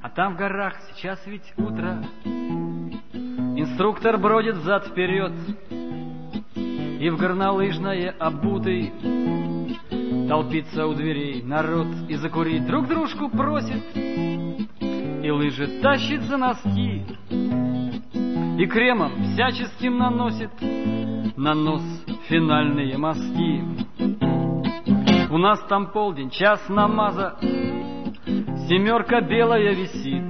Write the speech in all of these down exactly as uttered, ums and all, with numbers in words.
А там в горах сейчас ведь утро. Инструктор бродит взад-вперед, и в горнолыжное обутый толпится у дверей народ, и закурить друг дружку просит, и лыжи тащит за носки, и кремом всяческим наносит на нос финальные мазки. У нас там полдень, час намаза, семерка белая висит,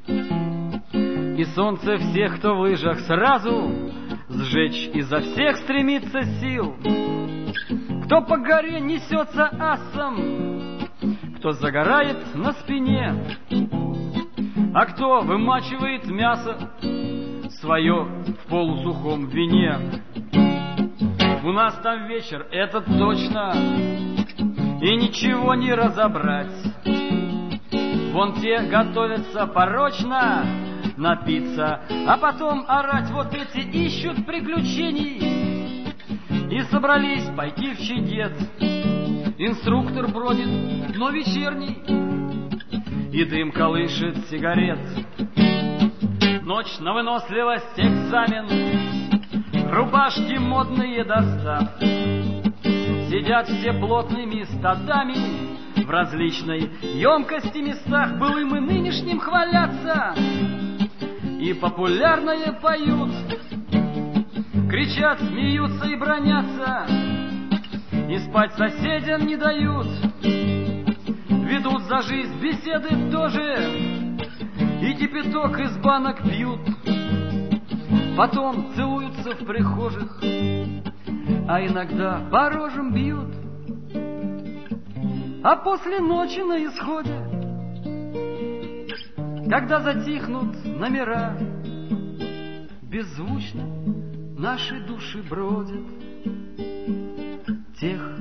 и солнце всех, кто в лыжах, сразу сжечь изо всех стремится сил. Кто по горе несется асом, кто загорает на спине, а кто вымачивает мясо свое в полусухом вине. У нас там вечер, это точно, и ничего не разобрать. Вон те готовятся порочно напиться, а потом орать. Вот эти ищут приключений и собрались пойти в Чигет. Инструктор бродит, но вечерний, и дым колышет сигарет. Ночь на выносливость, экзамен, рубашки модные достав. Сидят все плотными стадами в различной емкости местах. Былым и нынешним хвалятся и популярное поют, кричат, смеются и бронятся, и спать соседям не дают. Ведут за жизнь беседы тоже, и кипяток из банок пьют. Потом целуются в прихожих, а иногда по рожам бьют. А после ночи на исходе, когда затихнут номера, беззвучно наши души бродят, тех